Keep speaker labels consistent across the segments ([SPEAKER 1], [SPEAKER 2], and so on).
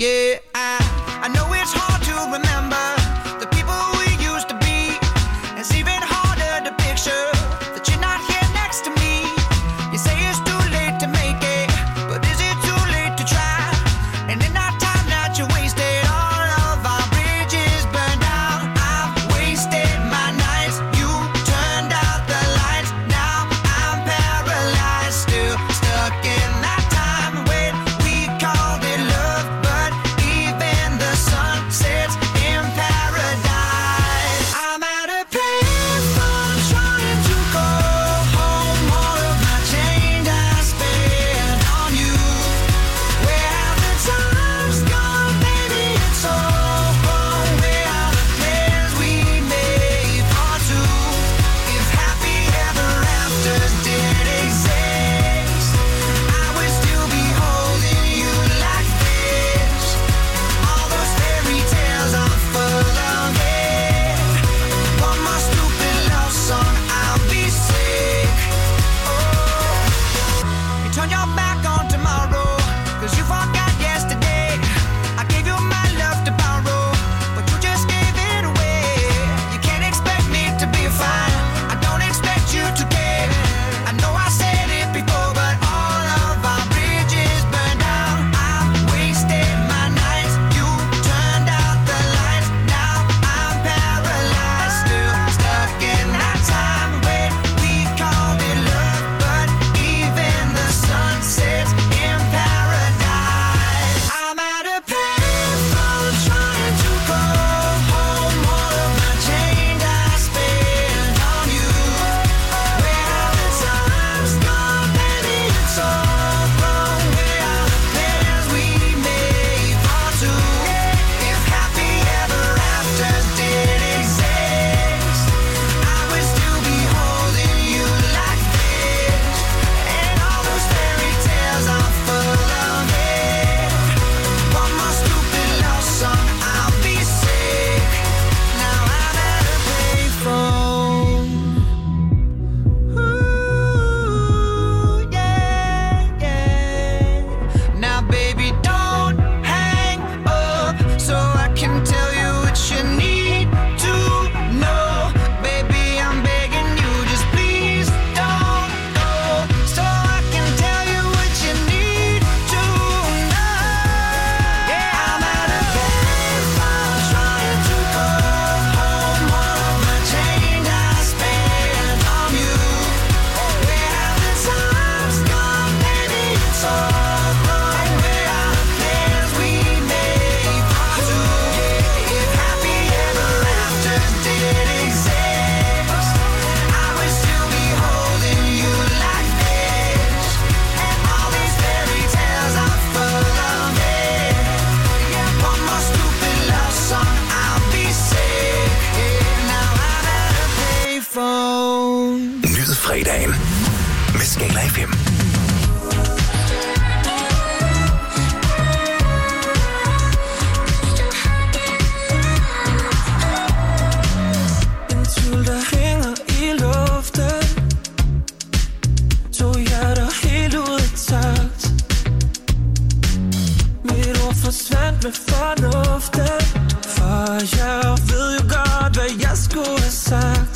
[SPEAKER 1] Yeah, I know it's hard to remember the people we used to be. It's even harder to picture that you're not here next to me. You say it's too late to make it, but is it too late to try? And in that time that you wasted, all of our bridges burned out. I've wasted my nights, you turned out the lights. Now I'm paralyzed, still stuck in that time when we called it love. But even the sun sets in paradise. I'm at a payphone trying to call home. All of my change I spent on you. Where have the times gone, baby? It's all wrong. Where are the plans we made for two? If happy ever afters did exist, I would still be holding you like this. All those fairy tales are full of it. One more stupid love song, I'll be sick. Oh, you turn your back on tomorrow, 'cause you forgot yesterday. I gave you my love to borrow, but you just gave it away. You can't expect me to be fine, I don't expect you to care. I know I said it before, but all of our bridges burned down. I've wasted my nights, you turned out the lights. Now I'm paralyzed, still stuck in that time when we called it love. But even the sun sets in paradise. I'm at a payphone trying to call home. All of my change I spent on you. Where have the times gone, baby? It's all wrong. Where are the plans we made for two? If happy ever afters did exist, I would still be holding you like this. And all those fairy tales are full of it. One more stupid love song, I'll be sick. Now I'm at a payphone. Ooh, yeah, yeah. Now baby, don't hang up so I can tell you what you need to know. Baby, I'm begging you, just please don't go, so I can tell you what you need to know. Yeah, I'm at a payphone trying to call home. All of my change I spent on you. Where have the times gone, baby? It's all wrong. Where are the plans we made for two? If happy ever afters did exist, I would still be holding you like this. And all these fairy tales are full of it. Yeah, one more stupid love song, I'll be sick. Now I'm at a payphone.
[SPEAKER 2] Nyd fredagen med Skala FM.
[SPEAKER 3] En tvivl, der hænger i luften. To hjerter helt ud af takt. Mit ord forsvandt med fornuften. For jeg ved jo godt, hvad jeg skulle have sagt.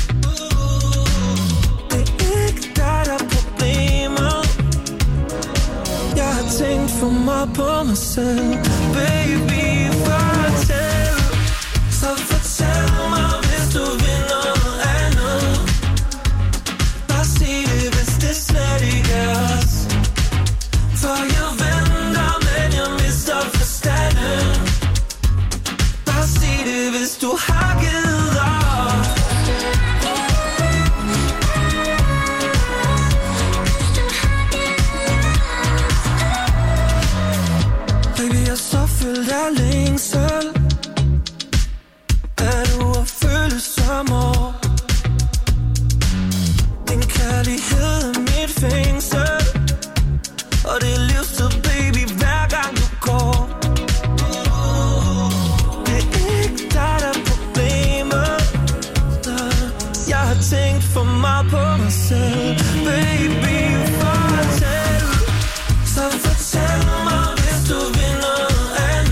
[SPEAKER 3] Det er ikke dig, der er problemet. Jeg har tænkt for meget på mig selv. Baby, fortæl. Så fortæl mig, hvis du vil noget andet. Bare sig det, hvis det slet ikke er os. For jeg venter, men jeg mister forstanden. Bare sig det, hvis du har givet op. Baby, jeg er så fyldt af længsel. Er du at føle som år? Din kærlighed er mit fængsel. Og det er livstid, baby, hver gang du går. Det er ikke dig, der er problemet. Jeg har tænkt for meget på mig selv. Baby, fortæl. Så fortæl mig, hvis du vil noget andet.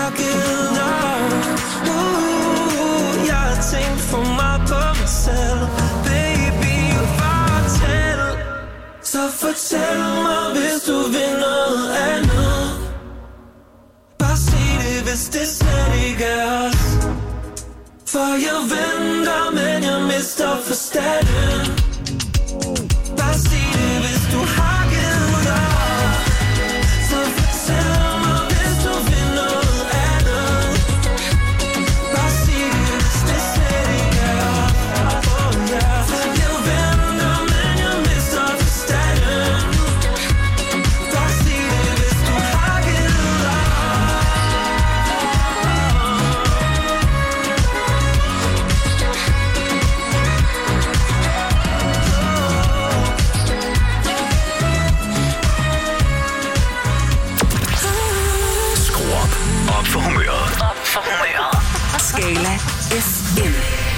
[SPEAKER 3] get lost. Jeg har tænkt for meget på mig selv. Baby, fortæl. Så fortæl mig, hvis du vil noget andet. Bare sig det, hvis det slet ikke er os. For jeg venter, men jeg mister forstanden. Bare sig det, hvis du har givet op. Så fortæl mig, hvis du vil noget andet. Bare sig det, hvis det slet ikke er os. For jeg venter, men jeg mister forstanden. Bare sig det, hvis du har givet op.
[SPEAKER 2] Op for humøret.
[SPEAKER 4] Op for humøret. Skala FM.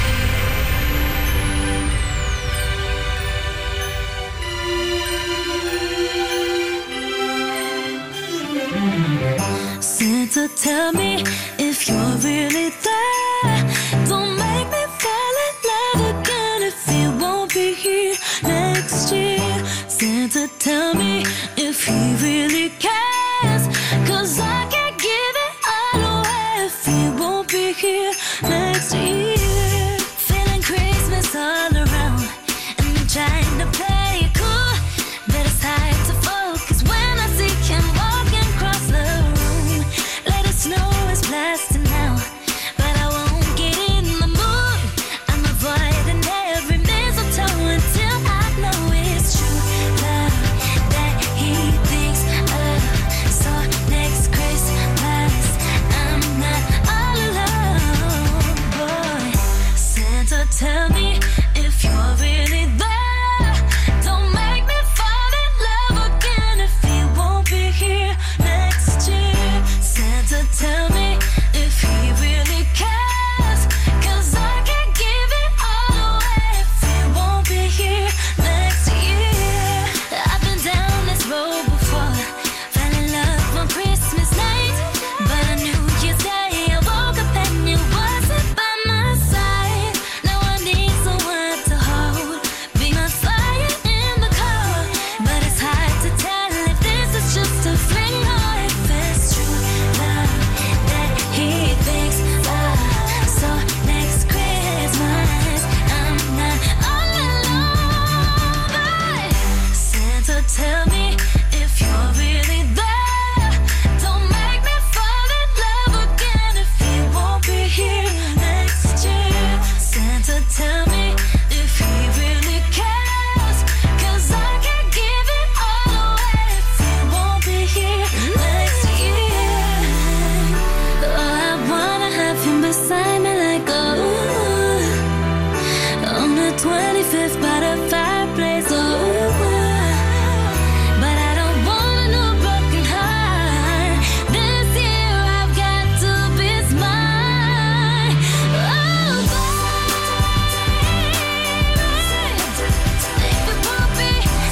[SPEAKER 5] Santa, tell me if you're really there. Don't make me fall in love again if you won't be here next year. Santa, tell me if he really cares. 'Cause I can't give it all away if he won't be here next year. Feeling Christmas all around and I'm trying to play it cool, but it's hard to focus when I see him walking across the room. Let it snow is blasting now, but I won't get in the mood. I'm avoiding every mistletoe until I know it's true love that he thinks of. So next Christmas I'm not all alone, boy. Santa, tell me if you're really there. Don't make me fall in love again if he won't be here next year. Santa, tell me if he really cares. 'Cause I can't give it all away if he won't be here next year. I've been down this road before, fell in love on Christmas night, but on New Year's Day I woke up and you wasn't by my side. Now I need someone to hold, be my fire in the cold. But it's hard to tell if this is just a fling or if it's true love that he thinks of. So next Christmas I'm not all alone, but Santa, tell me if you're really there. Don't make me fall in love again if he won't be here next year. Santa, tell me if he really cares. 'Cause I can't give it all away if he won't be here next year. Oh, I wanna have him beside me like on the 25th by the fireplace. But I don't want no broken heart. This year I've got to be smart. Oh, baby, if it won't be here.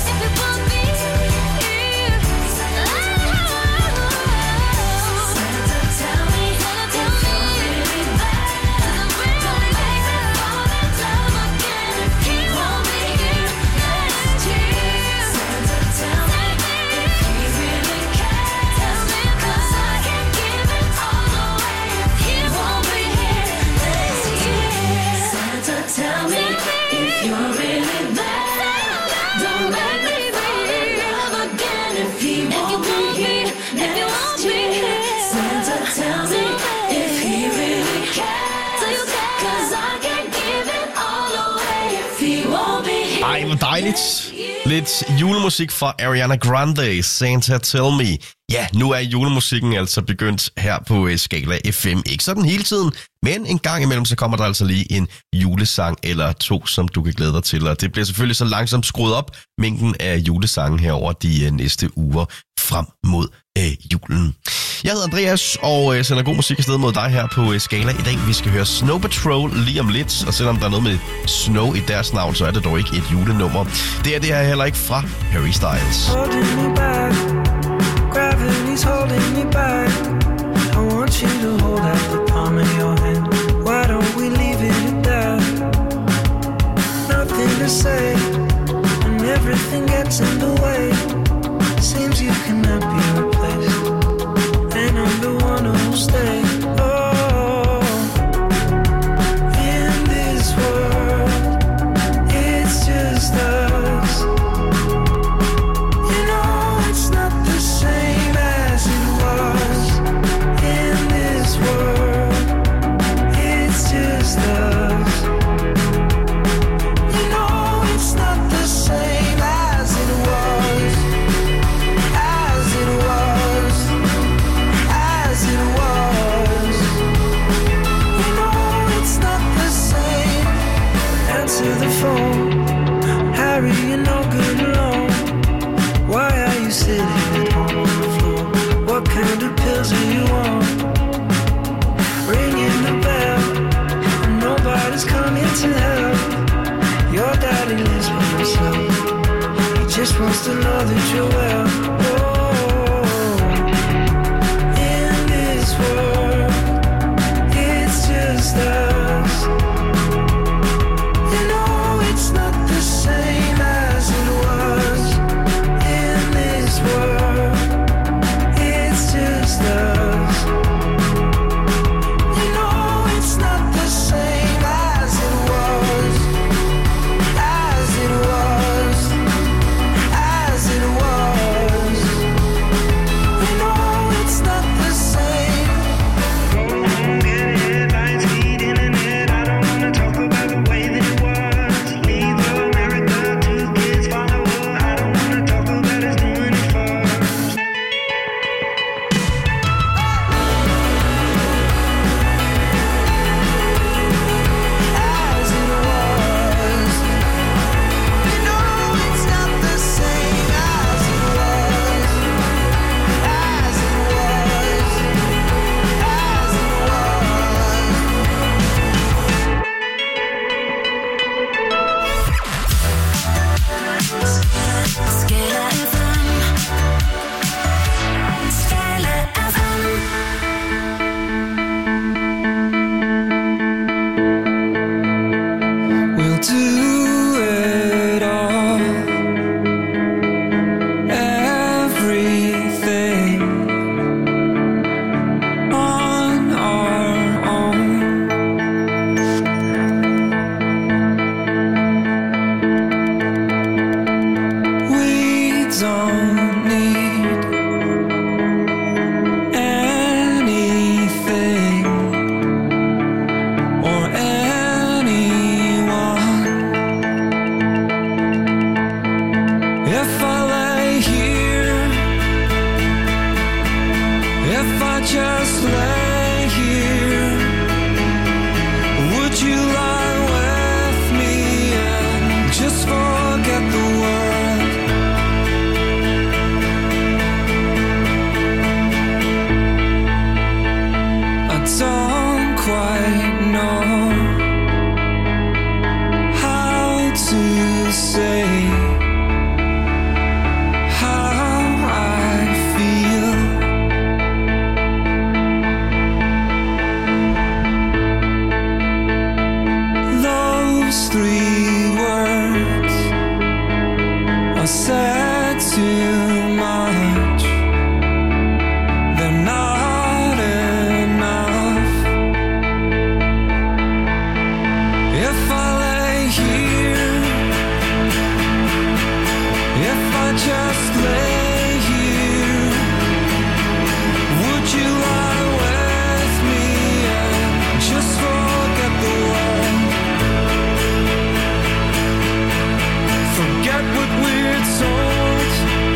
[SPEAKER 5] Santa, tell me if you're really there. Don't make me fall in love again if he won't be here next year. Santa, tell me if he really cares. Tell me 'cause I can't give it all away if he won't be here next year. Santa, tell me if you're really there. Don't make me fall in love again if he won't be here next year. Santa, tell me if he really cares. 'Cause I can't give it all away if he won't be here.
[SPEAKER 6] Ej, hvor dejligt. Lidt julemusik fra Ariana Grande, Santa Tell Me. Ja, nu er julemusikken altså begyndt her på Skala FM. Ikke sådan hele tiden, men en gang imellem så kommer der altså lige en julesang eller to, som du kan glæde dig til. Og det bliver selvfølgelig så langsomt skruet op, mængden af julesange herover de næste uger frem mod julen. Jeg hedder Andreas og sender god musik afsted mod dig her på Skala i dag. Vi skal høre Snow Patrol lige om lidt, og selvom der er noget med snow i deres navn, så er det dog ikke et julenummer. Det er heller ikke fra Harry Styles.
[SPEAKER 3] Holding me back, gravity's holding me back. I want you to hold out the palm of your hand. Why don't we leave it at that? Nothing to say, and everything gets in the way. Seems you cannot be replaced, and I'm the one who'll stay. Oh, in this world, it's just us. You know it's not the same as it was. In this world, it's just us. You know it's not the same as it was. As it was. As it was. You know it's not the same. Answer the phone. Harry, you're no good alone. Why are you sitting at home on the floor? What kind of pills are you on? Ringing the bell, and nobody's coming to help. Your daddy lives by himself. He just wants to know that you're well. Oh, in this world, it's just us. You know it's not the same as it was. In this world, it's just us. You know it's not the same as it was. As it was. As it was. You know it's not the same. Go home, get headlines, feed internet. I don't wanna talk about the way that it was. Leave America, 2 kids follow her. I don't wanna talk about us doing it first. As it was. You know it's not the same as it was. As it was. As it was.
[SPEAKER 5] Skala FM. Skala FM.
[SPEAKER 3] We'll do it all. Everything on our own. We don't need anything or anyone. If I lay here, if I just lay here, would you lie with me and just forget the world? I don't quite know how to say how I feel. Those 3 words are said too much. They're not enough. If I lay here, if I just lay here, would you lie with me and just forget the world? Forget what we're told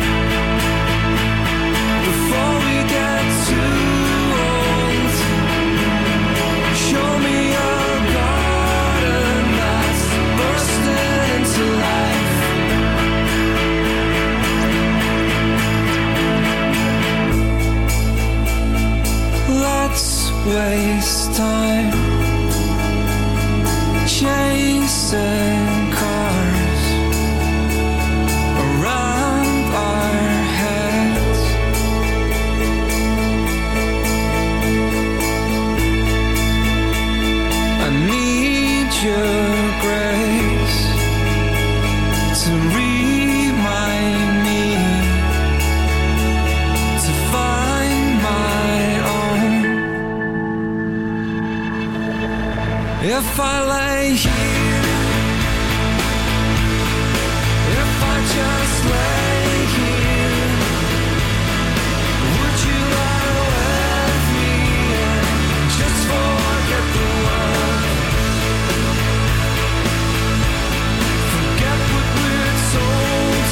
[SPEAKER 3] before we get too old. Show me a garden that's bursting into life. Let's waste time chasing cars around our heads. if I lay here, if I just lay here, would you lie with me and just forget the world? Forget what we're told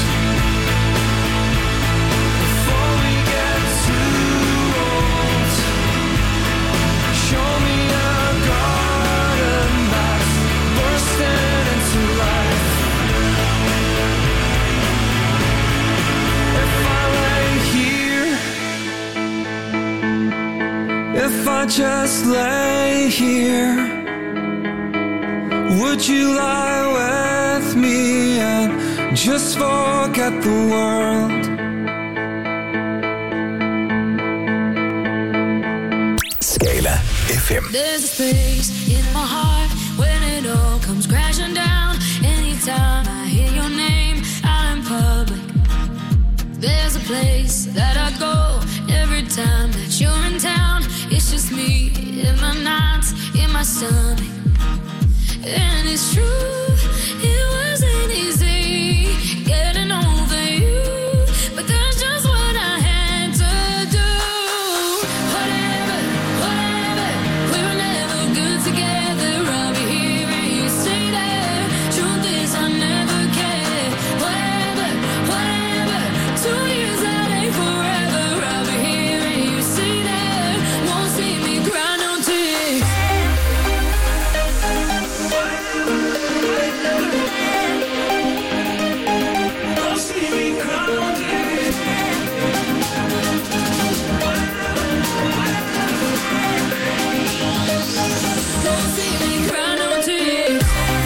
[SPEAKER 3] before we get too old. Show me a garden that's bursting into life. If I lay here, if I just lay here, would you lie with me and just forget the world?
[SPEAKER 2] Skala FM.
[SPEAKER 5] There's a space in my heart when it all comes crashing down. Anytime I hear your name out in public, there's a place that I go every time that you're in town. It's just me in my nights, in my stomach. And it's true, it wasn't easy getting over you, but that's just what I had to do. Whatever, we were never good together. I'll be here and you stay there. Truth is I never cared. Whatever, 2 years that ain't forever. I'll be here and you stay there. Won't see me cry no tears. Won't see me cry no tears.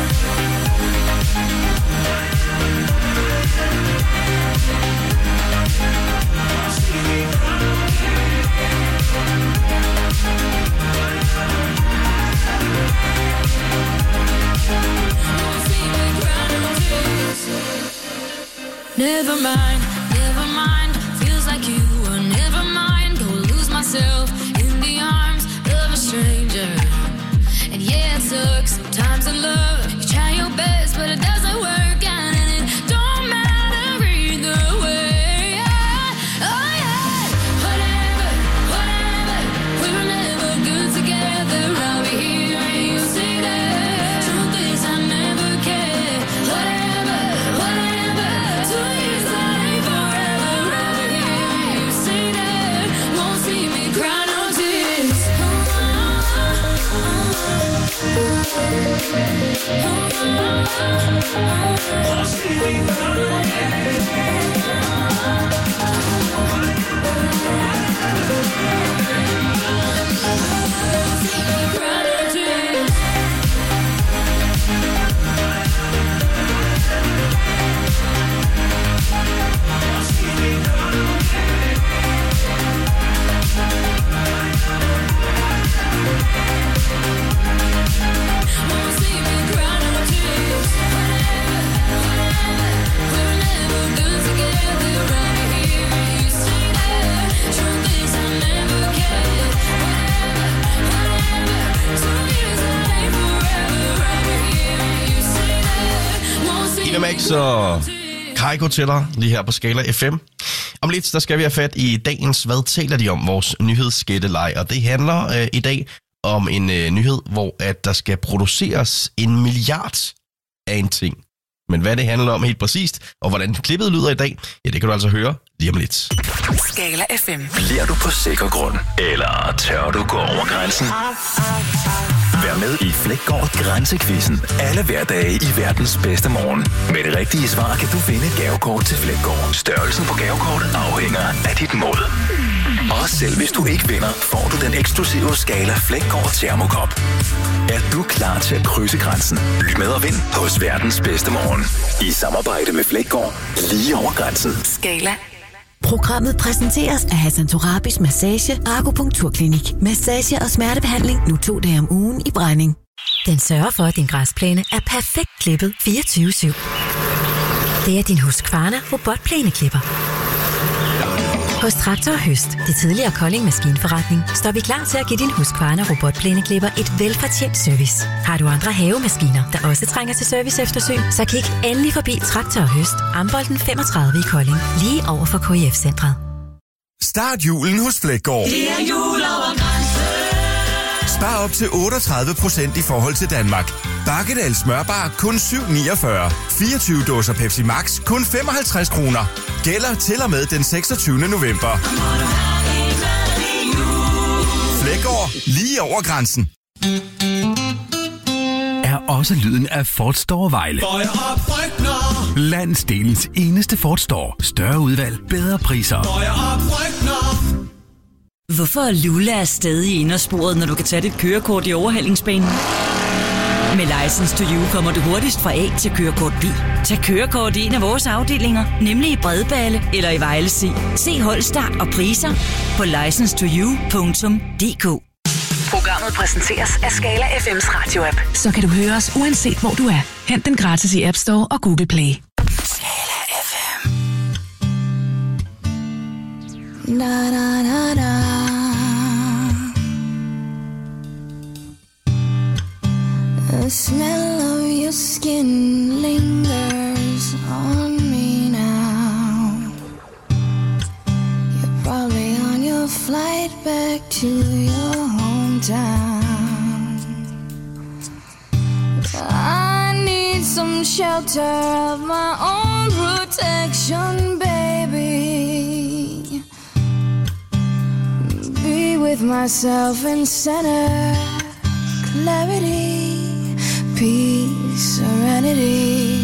[SPEAKER 5] Won't see me cry no tears. Never mind, feels like you were never mine. Go lose myself in the arms of a stranger. And yeah, it sucks sometimes in love. You try your best, but it doesn't work out, and it don't matter either way. Yeah. Oh yeah, whatever, we were never good together. I'll be here and you stay there. Truth is I never cared. Whatever, 2 years that ain't forever. I'll be here and you stay there. Won't see me cry no tears.
[SPEAKER 6] DMX og Kygo til dig lige her på Skala FM. Om lidt, der skal vi have fat i dagens Hvad taler de om? Vores nyhedsgætteleg. Og det handler i dag om en nyhed, hvor at der skal produceres 1 milliard af en ting. Men hvad det handler om helt præcist, og hvordan klippet lyder i dag, ja, det kan du altså høre lige om lidt.
[SPEAKER 4] Skala FM.
[SPEAKER 2] Bliver du på sikker grund, eller tør du gå over grænsen? Vær med i Flækgaard Grænsequizzen alle hverdage i verdens bedste morgen. Med det rigtige svar kan du vinde et gavekort til Flækgaard. Størrelsen på gavekortet afhænger af dit mod. Og selv hvis du ikke vinder, får du den eksklusive Skala Flækgaard Thermokop. Er du klar til at krydse grænsen? Lyt med og vind hos verdens bedste morgen. I samarbejde med Flækgaard lige over grænsen.
[SPEAKER 4] Skala.
[SPEAKER 7] Programmet præsenteres af Hassan Torabis Massage Akupunkturklinik. Massage og smertebehandling nu 2 dage om ugen i Brænding.
[SPEAKER 8] Den sørger for, at din græsplæne er perfekt klippet 24/7. Det er din Husqvarna robotplæneklipper. Hos Traktor og Høst, det tidligere Kolding Maskinforretning, står vi klar til at give din husqvarna robotplæneklipper et velfortjent service. Har du andre havemaskiner, der også trænger til service eftersyn, så kig endelig forbi Traktor og Høst, Ambolden 35 i Kolding, lige over for KIF-centret.
[SPEAKER 9] Start julen hos Fleggaard.
[SPEAKER 3] Det er jul over grænsen.
[SPEAKER 9] Spar op til 38% i forhold til Danmark. Bakkedal smørbar kun 7,49. 24 dåser Pepsi Max kun 55 kroner. Gælder til og med den 26. november. Fleggaard, lige over grænsen.
[SPEAKER 10] Er også lyden af Ford Store Vejle. Landsdelens eneste Ford Store. Større udvalg, bedre priser.
[SPEAKER 11] Hvorfor er Lula er stadig i indersporet, når du kan tage dit kørekort i overhalingsbanen? Med License to You kommer du hurtigst fra A til kørekort B. Tag kørekort i en af vores afdelinger, nemlig i Bredballe eller i Vejle C. Se holdstart og priser på licensetoyou.dk.
[SPEAKER 4] Programmet præsenteres af Skala FM's radio-app.
[SPEAKER 12] Så kan du høre os uanset hvor du er. Hent den gratis i App Store og Google Play.
[SPEAKER 5] Skala FM. Da, da, da, da. The smell of your skin lingers on me now. You're probably on your flight back to your hometown. I need some shelter of my own protection, baby. Be with myself in center, clarity, peace, serenity.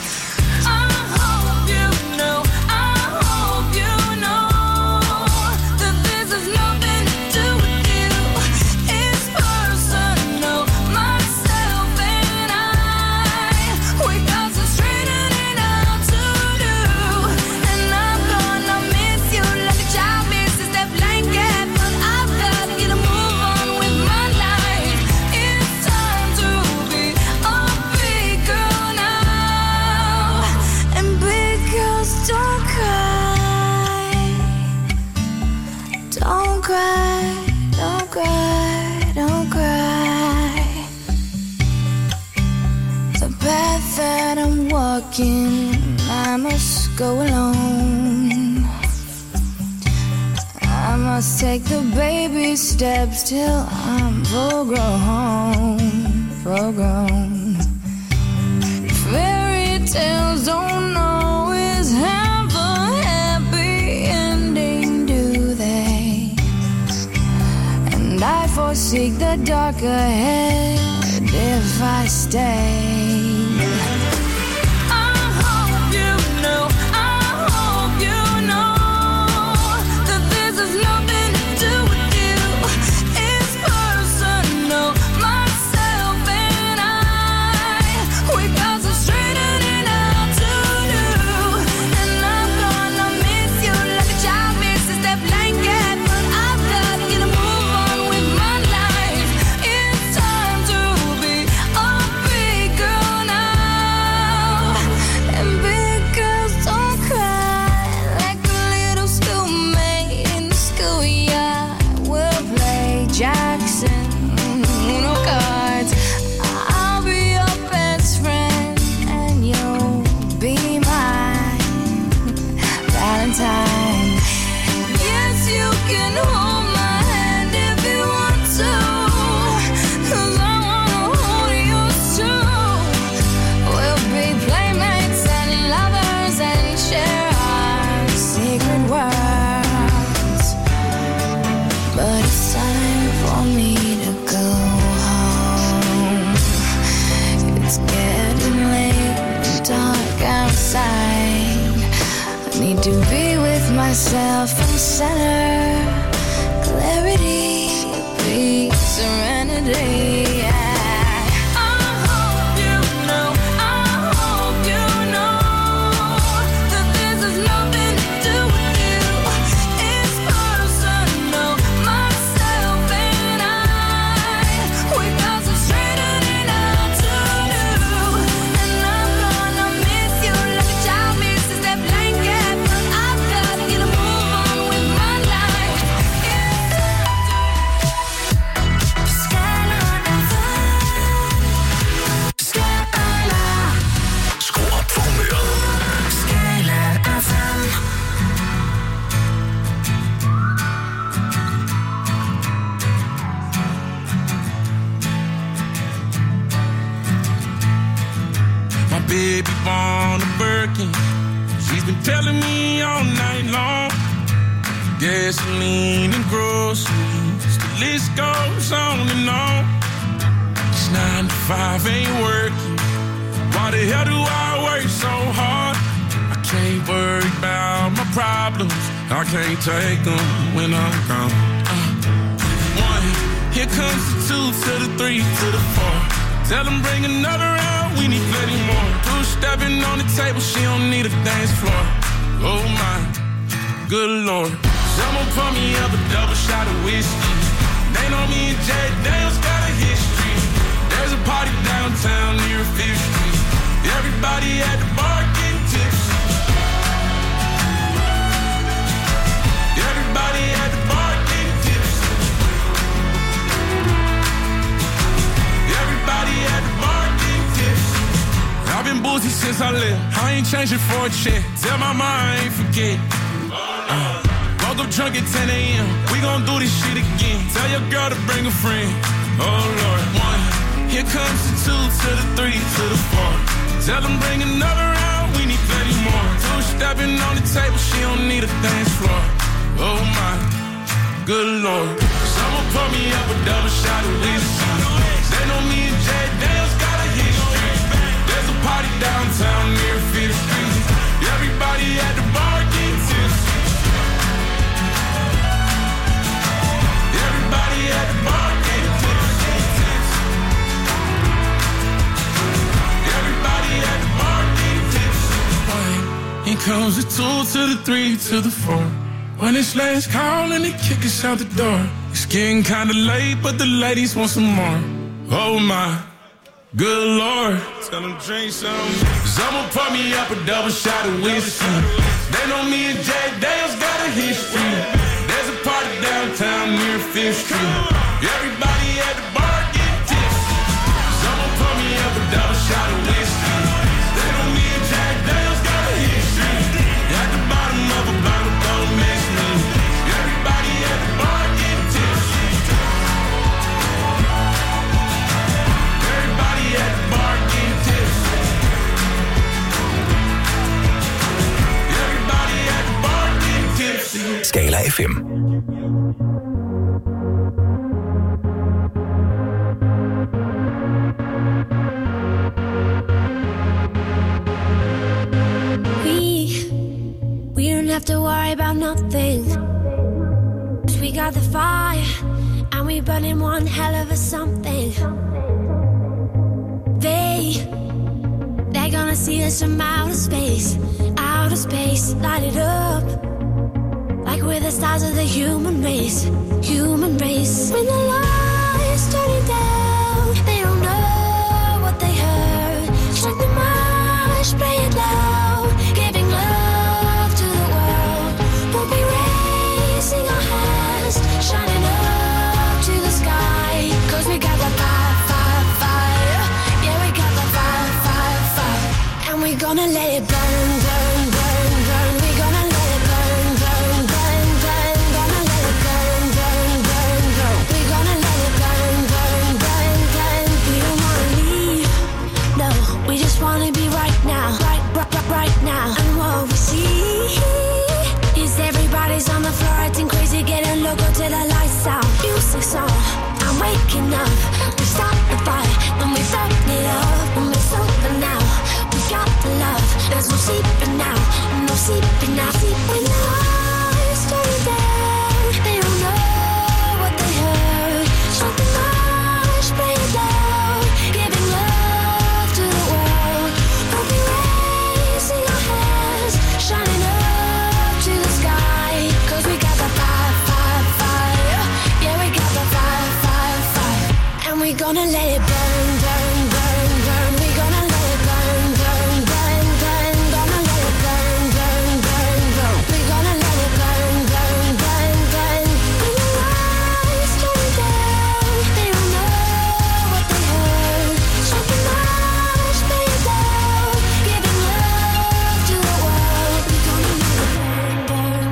[SPEAKER 5] I must go alone. I must take the baby steps till I'm full grown. Fairy tales don't always have a happy ending, do they? And I forsake the dark ahead if I stay. To be with myself in center, clarity, peace, serenity.
[SPEAKER 13] baby born a Birkin. She's been telling me all night long. Gasoline and groceries, the list goes on and on. This 9 to 5 ain't working. Why the hell do I work so hard? I can't worry about my problems. I can't take them when I'm gone. 1, here comes the 2 to the 3 to the 4. Tell them bring another round, we need plenty more. 2 stepping on the table, she don't need a dance floor. Oh my, good Lord. Someone pour me up a double shot of whiskey. They know me and Jay Dale's got a history. There's a party downtown near 5th Street. Everybody at the bar getting tipsy. Everybody at the bar getting tipsy. Everybody at the bar getting tipsy. I've been boozy since I left. I ain't changing for a check. Tell my mind I ain't forget. Woke up drunk at 10 a.m. We gon' do this shit again. Tell your girl to bring a friend. Oh Lord. 1, here comes the 2 to the 3 to the 4. Tell them bring another round, we need plenty more. 2 stepping on the table, she don't need a dance floor. Oh my, good Lord. Someone pour me up a double shot of whiskey. They know me and Jay Dale's got a history. There's a party downtown near 5th Street. Everybody at the bar getting tipsy. Everybody at the bar getting tipsy. Everybody at the bar getting tipsy. Here comes the 2 to the 3 to the 4. When it's last call and they kick us out the door. It's getting kinda late, but the ladies want some more. Oh my, good Lord. Tell them drink some. Someone pour me up a double shot of whiskey. They know me and Jay Dale's got a history. There's a party downtown near 5th Street. Everybody at the bar getting tipsy. Someone pour me up a double shot of whiskey. They know me and Jay Dale's got a history. At the bottom of a bottle, don't miss me. Everybody at the bar getting tipsy. Everybody at the bar getting tipsy. Everybody at the bar getting tipsy.
[SPEAKER 2] Skala FM.
[SPEAKER 5] We don't have to worry about nothing. 'Cause we got the fire and we burning one hell of a something. They're gonna see us from outer space, light it up. Like we're the stars of the human race. When the lights turning down, they don't know what they heard. Strike the march, play it loud, giving love to the world. We'll be raising our hands, shining up to the sky. 'Cause we got the fire. Yeah, we got the fire. And we're gonna let it burn. We're gonna let it burn. Gonna let it burn. We're gonna let it burn. We don't wanna leave. No, we just wanna be right now. Right now. And what we see is everybody's on the floor acting crazy, getting loco till the lights out. Music's on, I'm waking up. We start the fire, then we burn it up. When we're sober now, we got the love. There's no sleeping now, no sleeping now. When the lights turn down, they don't know what they heard. Strike the march, play it loud, giving love to the world. We'll be raising our hands, shining up to the sky. 'Cause we got the fire. Yeah, we got the fire. And we're gonna let it burn. We're gonna let it burn. Gonna let it burn. We're gonna let it burn. When the lights turn down, they don't know what they heard. Strike the march, play it loud, giving love to the world. We're gonna let it burn.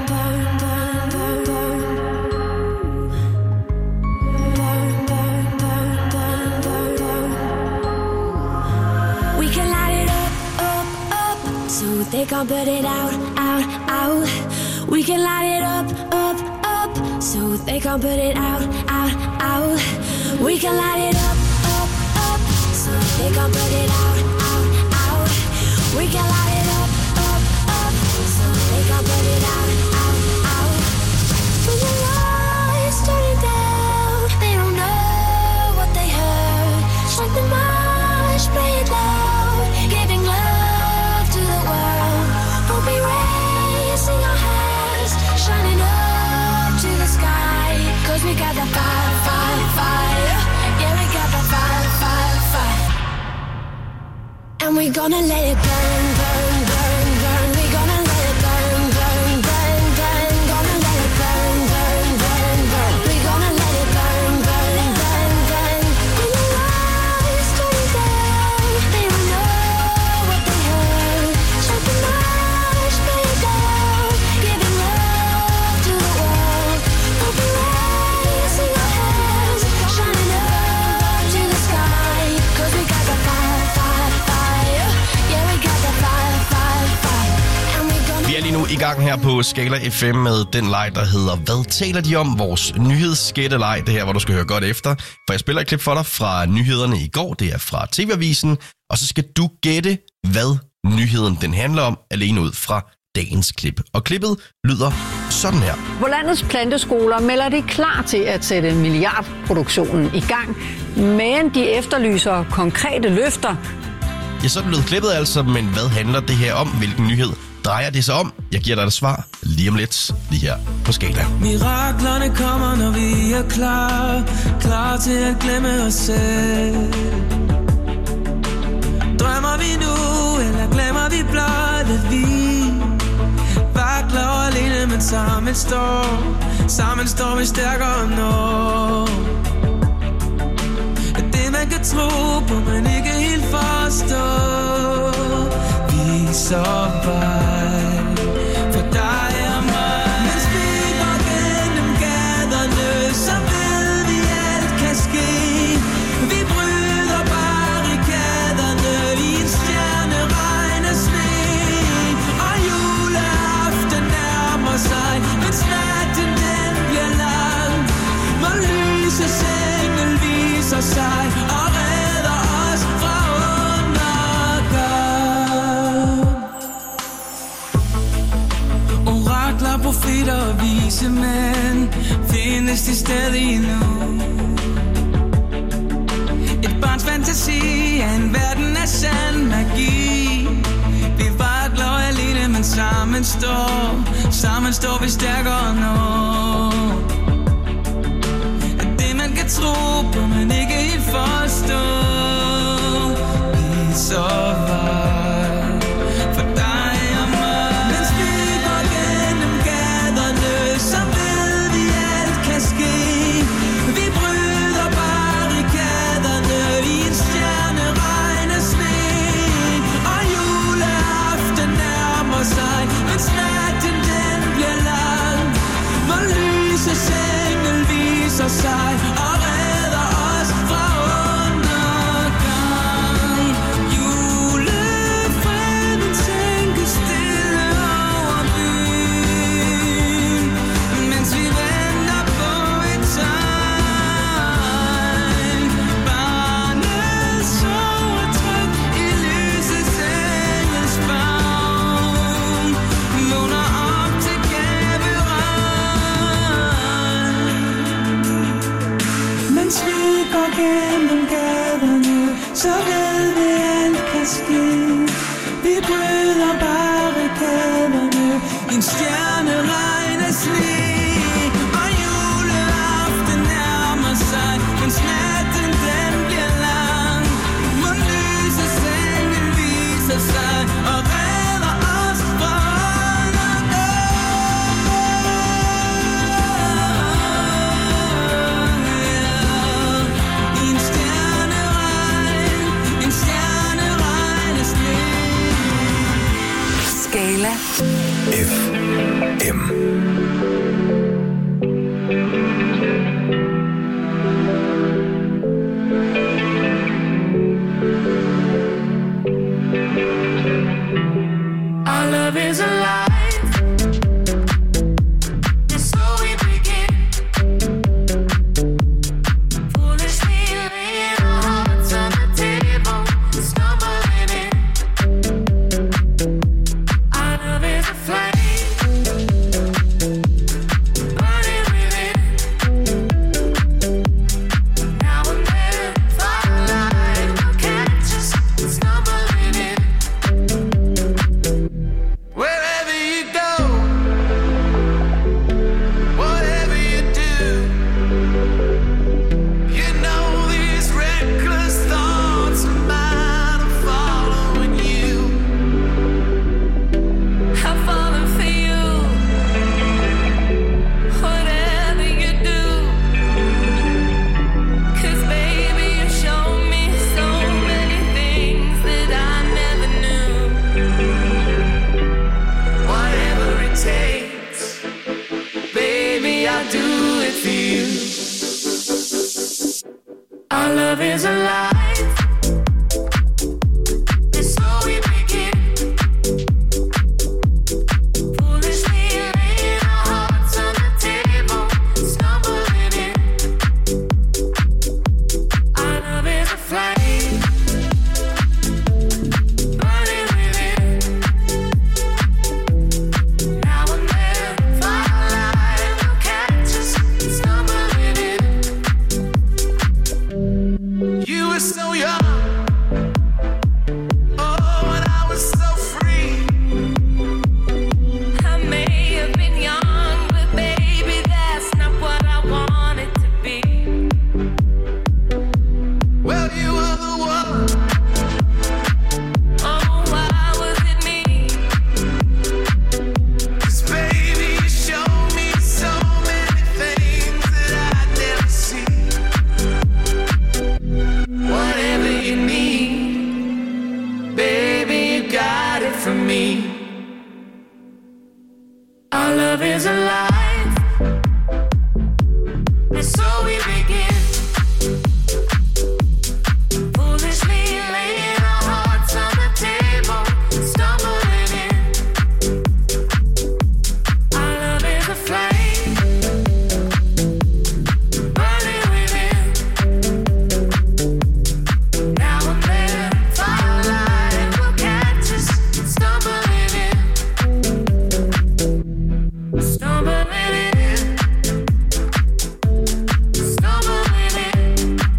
[SPEAKER 5] they can't put it out, out, out. We can light it up, up, up, so they can't put it out, out, out. We can light it up, up, up, so they can't put it out, out, out. We can light it up, up, up, so they can't put it out, out, out. When the lights turn down, they don't know what they heard. Strike the march, play it loud, giving love to the world. We'll be raising our hands, shining up to the sky. 'Cause we got the fire, fire, fire. Yeah, we got the fire, fire, fire. And we're gonna let it burn, burn, burn, burn. We're gonna let it burn, burn, burn, burn. Gonna let it burn, burn, burn, burn. We're gonna let it burn, burn, burn, burn. When the lights turn down, they don't know what they heard. Strike the march, play it loud, giving love to the world. We'll be raising our hands, shining up to the sky. 'Cause we got the fire, fire, fire. Yeah, we got the fire, fire, fire. And we're gonna
[SPEAKER 6] Vi er lige nu i gang her på Skala FM med den leg, der hedder Hvad taler de om? Vores nyhedsskætteleg. Det her, hvor du skal høre godt efter. For jeg spiller et klip for dig fra nyhederne i går. Det er fra TV-avisen. Og så skal du gætte, hvad nyheden den handler om, alene ud fra dagens klip. Og klippet lyder sådan her.
[SPEAKER 14] Hvor landets planteskoler melder de klar til at sætte milliardproduktionen i gang, men de efterlyser konkrete løfter.
[SPEAKER 6] Ja, så er det blevet klippet altså, men hvad handler det her om? Hvilken nyhed drejer det sig om? Jeg giver dig et svar lige om lidt, lige her på Skala.
[SPEAKER 3] Miraklerne kommer, når vi er klar til at glemme os selv. Drømmer vi nu, eller glemmer vi blot, at vi vakler alene, men sammen står vi stærkere nå. At det man kan tro på, men ikke helt forstå, viser vej for dig og mig. Mens vi går gennem gaderne, så ved vi alt kan ske. Vi bryder barrikaderne i en stjerneregn af sne. Og juleaften nærmer sig, mens natten den bliver lang. Hvor lysets engel viser sig og redder os fra undergang. Orakler, profeter og vise mænd, findes de stadig nu. Et barns fantasi er en verden af sand magi. Vi vakler alene, men sammen står vi stærkere nå. At det man kan tro på, men ikke helt forstå, viser vej for dig og mig. Mens vi går gennem gaderne, så ved vi alt kan ske. Vi bryder barrikaderne i en stjerneregn af sne. Og juleaften nærmer sig, mens natten den bliver lang. Hvor lysets engel viser sig og redder os fra undergang. Julefreden tænker stille over byen, mens vi venter på et tegn. Barnet sover trygt i lysets engels favn, vågner op til gaveregn. Mens vi går gennem gaderne, så ved vi alt kan ske. Vi bryder barrikaderne i en stjerneregn af sne. Og juleaften nærmer sig, mens natten den bliver lang. Må lysets engel viser sig og redder os fra undergang. I en stjerneregn af sne.
[SPEAKER 4] Skala
[SPEAKER 2] F
[SPEAKER 3] Our love is alive. It's so we begin. Foolishly laying our hearts on the table, stumbling in. Our love is a flame, burning within. Now and then, firelight will catch us stumbling in. You were so young, oh, and I was so free. I may have been young, but baby, that's not what I wanted to be. Well, you were the one. Oh, why was it me? 'Cause baby, you showed me so many things that I'd never see. Whatever you need, baby, you got it from me. Our love is alive, and so we begin. Foolishly laying our hearts on the table, stumbling in. Our love is a flame, burning within. Now and then, firelight will catch us stumbling in. Stumbling in. Stumbling in.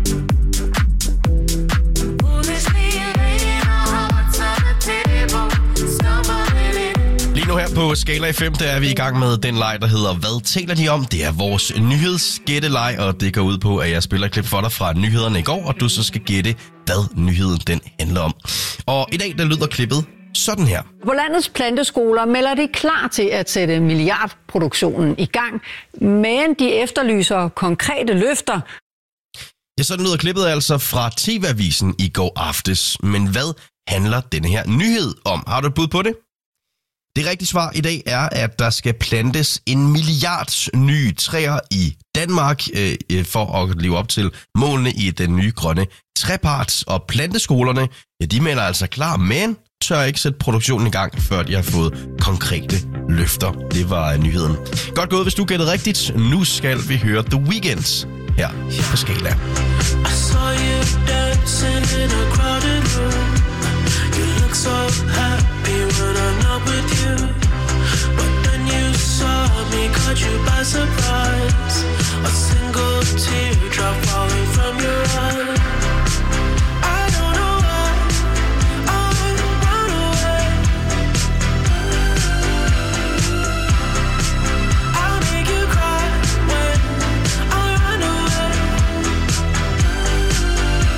[SPEAKER 3] Foolishly laying our hearts on the table, stumbling in.
[SPEAKER 6] Lige nu her på Skala FM, der er vi i gang med den leg, der hedder Hvad taler de om? Det er vores nyhedsgætteleg, og det går ud på, at jeg spiller et klip for dig fra nyhederne i går, og du så skal gætte, hvad nyheden den handler om. Og i dag, der lyder klippet sådan her.
[SPEAKER 14] På landets planteskoler melder de klar til at sætte milliardproduktionen i gang, men de efterlyser konkrete løfter.
[SPEAKER 6] Ja, sådan lyder klippet altså fra TV-avisen i går aftes. Men hvad handler denne her nyhed om? Har du et bud på det? Det rigtige svar i dag er, at der skal plantes 1 milliard nye træer i Danmark for at leve op til målene i den nye grønne treparts. Og planteskolerne, ja, de melder altså klar, men tør ikke sætte produktionen i gang, før de har fået konkrete løfter. Det var nyheden. Godt gået, hvis du gættede rigtigt. Nu skal vi høre The Weeknd her på Skala.
[SPEAKER 3] I saw you dancing in a crowded room. You look so happy when I'm not with you. But then you saw me, caught you by surprise. A single teardrop falling from your eye. I don't know why I run away. I'll make you cry when I run away.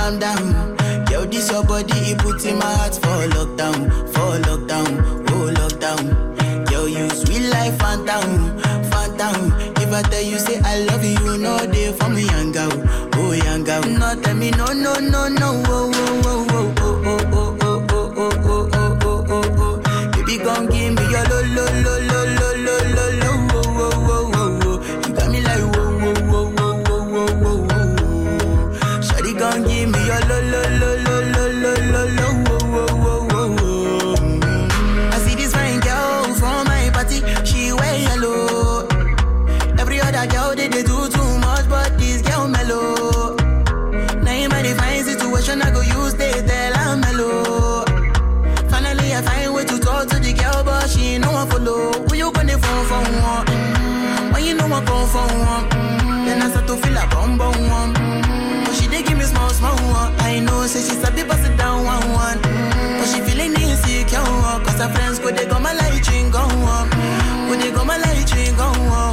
[SPEAKER 15] calm down. Yo, this your body, it puts in my heart for lockdown, oh lockdown. Yo, you sweet life, phantom. If I tell you say I love you, you know they for me, young girl, oh young girl. No, tell me no, oh, oh, oh, oh, oh, oh, oh, oh, oh, oh, oh, oh, oh. Baby, gon' give me your lo, lo, lo, lo, lo, lo, lo, lo, oh, oh, oh, oh. You got me like whoa, whoa, whoa, whoa, whoa, whoa, whoa. Shawty gon' give me your lo, lo, lo, lo, lo, lo, lo, lo, oh, oh, oh, oh. I see this fine girl from my party, she wear yellow. Every other girl they do too much, but this girl mellow. Now in my fine situation, I go use they tell I'm mellow. Finally I find way to talk to the girl, but she ain't no one follow. Who you gonna phone for one? When you know I come for one, then I start to feel a bum one. But she dey give me small one. I know say she sabi pass it down one. But she feeling insecure, cause her friends go they go my light ring go on. Go they go my light ring go on.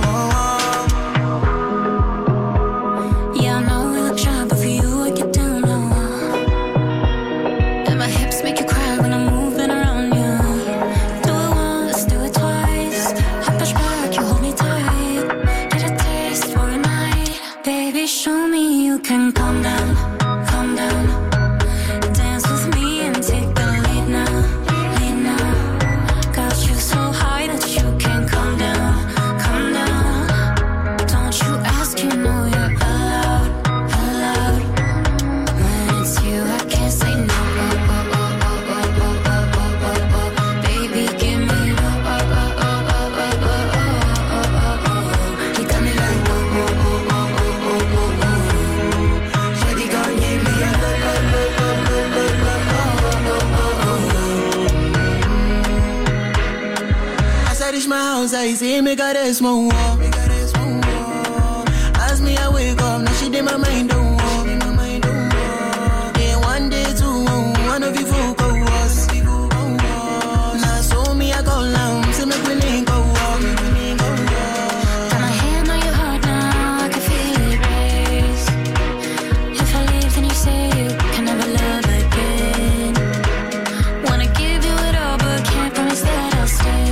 [SPEAKER 5] Can calm down, dance with me and take the lead now. Got you so high that you can't come down. Don't you ask, you know you're allowed. When it's you, I can't say no. Baby, give me no. You got me like reach my house, I say, make her rest more. As me, I wake up, now she did my mind, don't walk. Then one day, two, one of you focus. Now, so me, I go down, so make me link go walk. Got my hand on your heart now, I can feel it race. If I leave, then you say you can never love again. Wanna give you it all, but can't promise that I'll stay.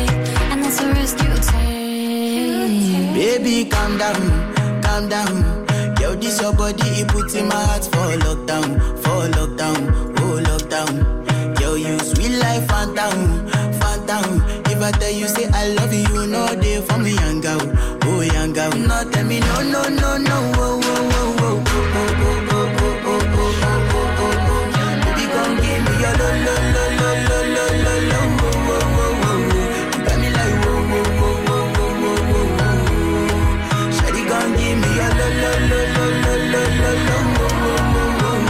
[SPEAKER 15] Baby, calm down. Yo, this your body, it puts in my heart for lockdown, oh lockdown. Yo, you sweet life, phantom. If I tell you say I love you, you know they for me, young girl, oh young girl. No, tell me no, oh, oh, oh, oh, oh, oh. Baby, come give me your lo, lo, lo, lo, lo, lo, lo, lo, oh, oh, oh, oh. You got me like whoa, whoa, whoa, whoa, whoa, whoa, whoa. Shawty gon' give me your lo, lo, lo, lo, lo, lo, lo, lo, oh, oh, oh, oh.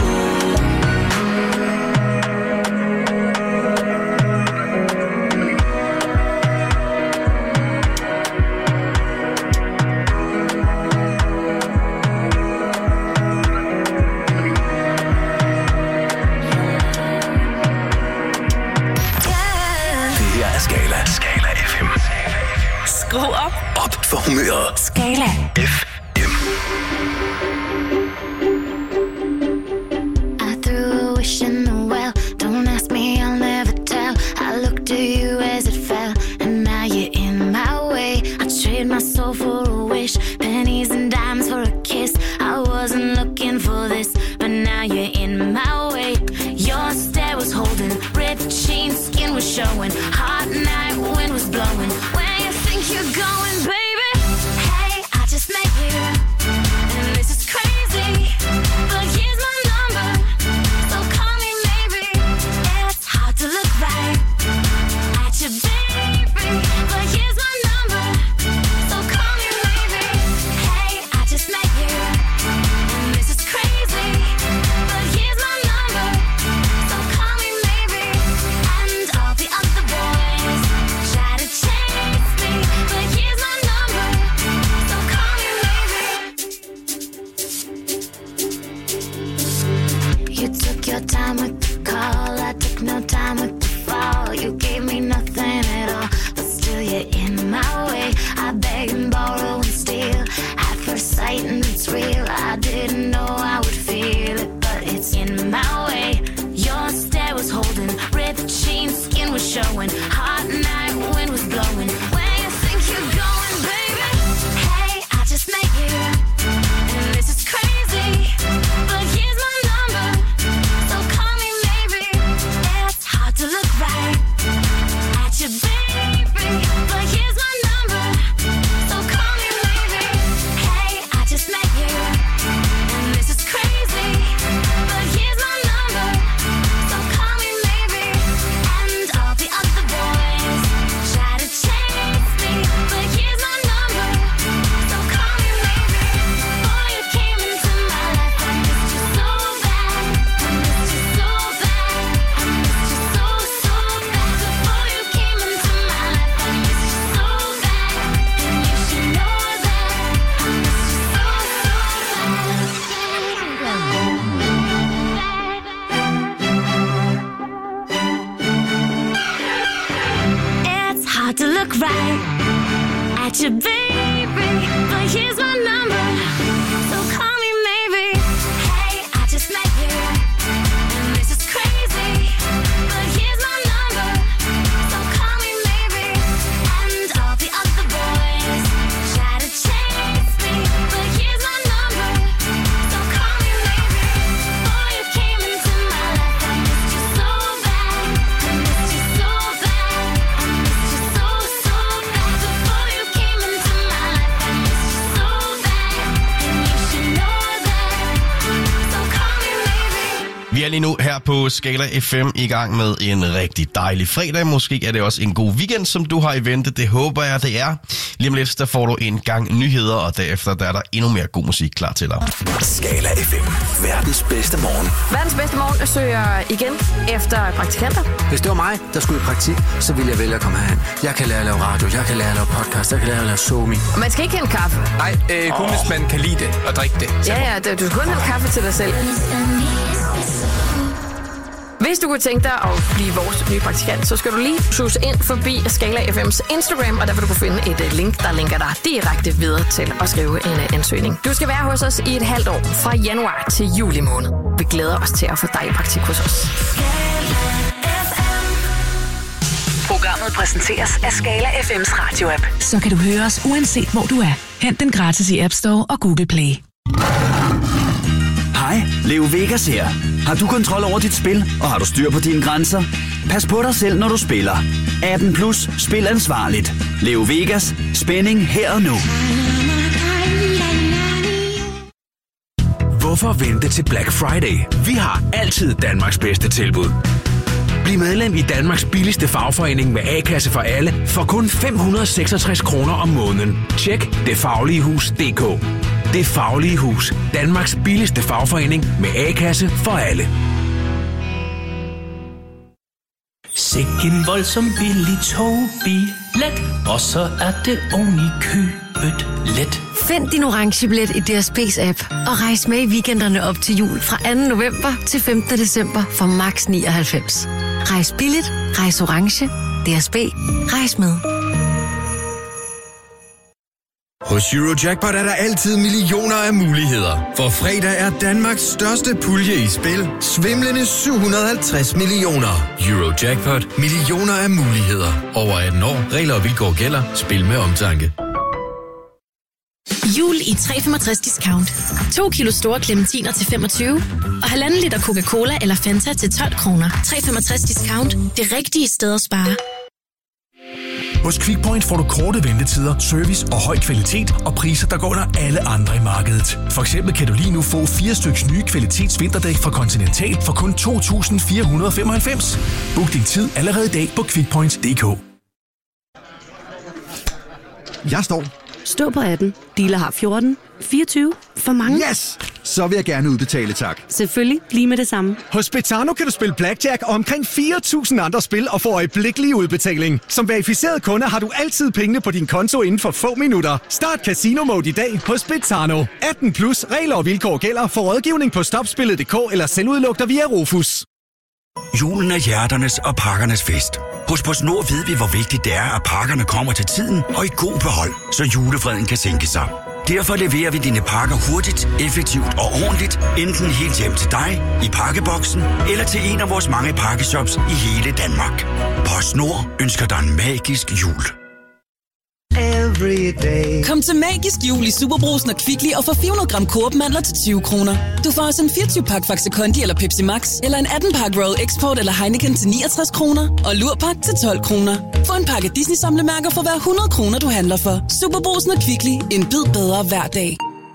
[SPEAKER 2] Skala FM.
[SPEAKER 4] Skru op
[SPEAKER 2] for humøret.
[SPEAKER 4] Skala
[SPEAKER 2] FM.
[SPEAKER 5] I threw a wish in the well. Don't ask me, I'll never tell. I looked at you as it fell, and now you're in my way. I trade my soul for a wish, pennies and dimes for a kiss. I wasn't looking for this, but now you're in my way. Your stare was holding, ripped jeans, skin was showing. Hot night, wind was blowing. Where you think you're going, baby? Hey, I just met you, and this is crazy. But here's my number, so call me maybe. It's hard to look right at you, baby. But here's my number, so call me maybe. Hey, I just met you, and this is crazy. But here's my number, so call me maybe. And all the other boys try to chase me, but here's my number, so call me maybe. You took your time with the call, I took no time with the fall. You gave me nothing at all, but still you're in my way. I beg and borrow and steal at first sight, and it's real. I didn't know I would feel it, but it's look right at you, baby, but here's my number, so call me maybe. Hey, I just met you, and this is crazy, but here's my number, so call me maybe. And all the other boys try to chase me, but here's my number, so call me maybe. Before you came into my life, I missed you so bad, I missed you so bad, I missed you so, so bad. Before you came into my life, I missed you so bad, and you should know that, so call me maybe.
[SPEAKER 6] Vi er lige nu her på Skala FM i gang med en rigtig dejlig fredag. Måske er det også en god weekend, som du har i vente. Det håber jeg, det er. Lige om lidt, der får du en gang nyheder, og derefter der er der endnu mere god musik klar til dig.
[SPEAKER 2] Skala FM. Verdens bedste morgen.
[SPEAKER 16] Verdens bedste morgen søger igen efter praktikanter.
[SPEAKER 17] Hvis det var mig, der skulle i praktik, så ville jeg vælge at komme herhen. Jeg kan lære at lave radio, jeg kan lære at lave podcast, jeg kan lære at lave somi.
[SPEAKER 16] Og man skal ikke hente kaffe.
[SPEAKER 17] Nej, kun hvis man kan lide det og drikke det.
[SPEAKER 16] Ja, du skal kun hente kaffe til dig selv. Hvis du kunne tænke dig at blive vores nye praktikant, så skal du lige suse ind forbi Skala FM's Instagram, og der vil du kunne finde et link, der linker dig direkte videre til at skrive en ansøgning. Du skal være hos os i et halvt år, fra januar til juli måned. Vi glæder os til at få dig i praktik hos os.
[SPEAKER 4] Programmet præsenteres af Skala FM's radio-app.
[SPEAKER 12] Så kan du høre os uanset hvor du er. Hent den gratis i App Store og Google Play.
[SPEAKER 18] Hej, Leo Vegas her. Har du kontrol over dit spil, og har du styr på dine grænser? Pas på dig selv, når du spiller. 18 plus, spil ansvarligt. Leo Vegas, spænding her og nu.
[SPEAKER 10] Hvorfor vente til Black Friday? Vi har altid Danmarks bedste tilbud. Bliv medlem i Danmarks billigste fagforening med A-kasse for alle for kun 566 kroner om måneden. Tjek detfagligehus.dk. Det Faglige Hus. Danmarks billigste fagforening med A-kasse for alle.
[SPEAKER 19] Sikken voldsom billig togbillet, og så er det oven i købet let.
[SPEAKER 8] Find din orange billet i DSB's app og rejs med i weekenderne op til jul fra 2. november til 15. december for max 99. Rejs billigt, rejs orange. DSB, rejs med.
[SPEAKER 20] Hos Eurojackpot er der altid millioner af muligheder. For fredag er Danmarks største pulje i spil. Svimlende 750 millioner. Eurojackpot. Millioner af muligheder. Over 18 år. Regler og vilkår gælder. Spil med omtanke.
[SPEAKER 21] Jul i 365 discount. 2 kilo store clementiner til 25. Og 1,5 liter Coca-Cola eller Fanta til 12 kroner. 365 discount. Det rigtige sted at spare.
[SPEAKER 10] Hos Quickpoint får du korte ventetider, service og høj kvalitet og priser, der går under alle andre i markedet. For eksempel kan du lige nu få 4 styks nye kvalitetsvinterdæk fra Continental for kun 2.495. Book din tid allerede i dag på quickpoint.dk.
[SPEAKER 22] Jeg står.
[SPEAKER 23] Stå på 18. Dealer har 14. 24. For mange.
[SPEAKER 22] Yes! Så vil jeg gerne udbetale, tak.
[SPEAKER 23] Selvfølgelig. Lige med det samme.
[SPEAKER 22] Hos Betano kan du spille blackjack og omkring 4.000 andre spil og få øjeblikkelig udbetaling. Som verificeret kunde har du altid pengene på din konto inden for få minutter. Start Casino Mode i dag hos Betano. 18 plus, regler og vilkår gælder. For rådgivning på stopspillet.dk eller selvudluk dig via Rufus.
[SPEAKER 18] Julen er hjerternes og pakkernes fest. Hos PostNord ved vi, hvor vigtigt det er, at pakkerne kommer til tiden og i god behold, så julefreden kan sænke sig. Derfor leverer vi dine pakker hurtigt, effektivt og ordentligt, enten helt hjem til dig, i pakkeboksen, eller til en af vores mange pakkeshops i hele Danmark. PostNord ønsker dig en magisk jul.
[SPEAKER 11] Kom til Magisk Jul i Superbrugsen og Kvickly og få 400 gram Coop-mandler til 20 kroner. Du får også en 24-pak Faxe Kondi eller Pepsi Max, eller en 18-pak Royal Export eller Heineken til 69 kroner, og Lurpak til 12 kroner. Få en pakke Disney-samlemærker for hver 100 kroner, du handler for. Superbrugsen og Kvickly. En bid bedre hver dag.